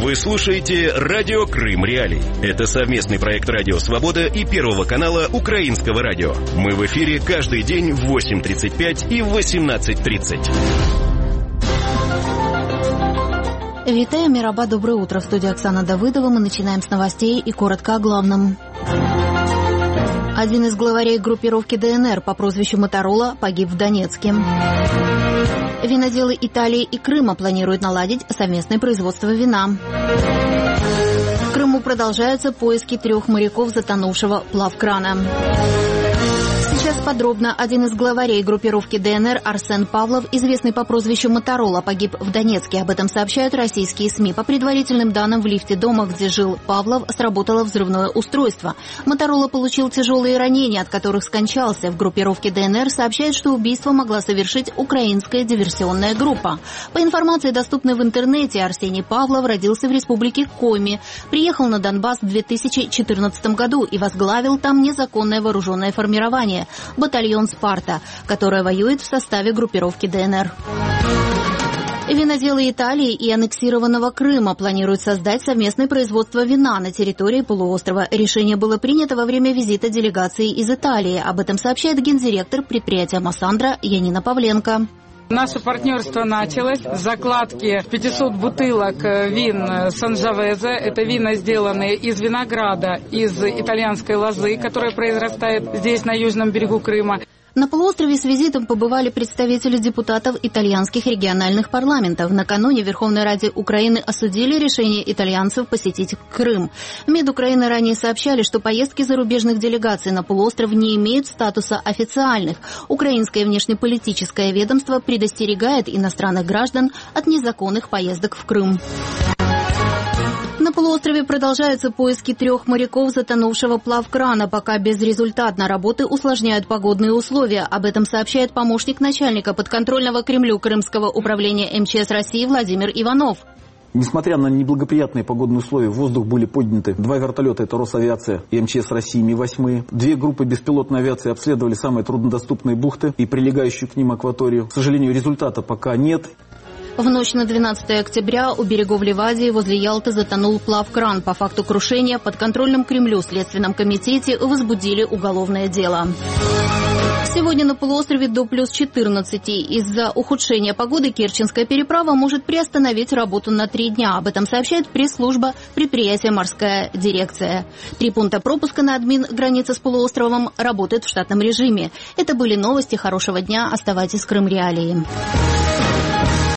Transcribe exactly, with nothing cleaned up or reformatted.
Вы слушаете «Радио Крым Реалии». Это совместный проект «Радио Свобода» и Первого канала Украинского радио. Мы в эфире каждый день в восемь тридцать пять и в восемнадцать тридцать. Витаю, Мираба, доброе утро. В студии Оксана Давыдова. Мы начинаем с новостей и коротко о главном. Один из главарей группировки ДНР по прозвищу Моторола погиб в Донецке. Виноделы Италии и Крыма планируют наладить совместное производство вина. В Крыму продолжаются поиски трех моряков затонувшего плавкрана. Сейчас подробно. Один из главарей группировки ДНР Арсен Павлов, известный по прозвищу Моторола, погиб в Донецке. Об этом сообщают российские СМИ. По предварительным данным, в лифте дома, где жил Павлов, сработало взрывное устройство. Моторола получил тяжелые ранения, от которых скончался. В группировке ДНР сообщают, что убийство могла совершить украинская диверсионная группа. По информации, доступной в интернете, Арсений Павлов родился в республике Коми, приехал на Донбасс в две тысячи четырнадцатом году и возглавил там незаконное вооруженное формирование – батальон «Спарта», которое воюет в составе группировки ДНР. Виноделы Италии и аннексированного Крыма планируют создать совместное производство вина на территории полуострова. Решение было принято во время визита делегации из Италии. Об этом сообщает гендиректор предприятия «Массандра» Янина Павленко. Наше партнерство началось с закладки пятисот бутылок вин Санджавезе. Это вина, сделанные из винограда, из итальянской лозы, которая произрастает здесь, на южном берегу Крыма. На полуострове с визитом побывали представители депутатов итальянских региональных парламентов. Накануне в Верховной Раде Украины осудили решение итальянцев посетить Крым. МИД Украины ранее сообщали, что поездки зарубежных делегаций на полуостров не имеют статуса официальных. Украинское внешнеполитическое ведомство предостерегает иностранных граждан от незаконных поездок в Крым. На полуострове продолжаются поиски трех моряков затонувшего плавкрана. Пока безрезультатно. Работы усложняют погодные условия. Об этом сообщает помощник начальника подконтрольного Кремлю Крымского управления эм че эс России Владимир Иванов. Несмотря на неблагоприятные погодные условия, в воздух были подняты два вертолета, это Росавиация и эм че эс России Ми восемь. Две группы беспилотной авиации обследовали самые труднодоступные бухты и прилегающую к ним акваторию. К сожалению, результата пока нет. В ночь на двенадцатое октября у берегов Ливадии возле Ялты затонул плавкран. По факту крушения под контролем Кремлю в Следственном комитете возбудили уголовное дело. Сегодня на полуострове до плюс четырнадцати. Из-за ухудшения погоды Керченская переправа может приостановить работу на три дня. Об этом сообщает пресс-служба предприятия «Морская дирекция». Три пункта пропуска на админ границы с полуостровом работают в штатном режиме. Это были новости. Хорошего дня. Оставайтесь с Крым Реалии.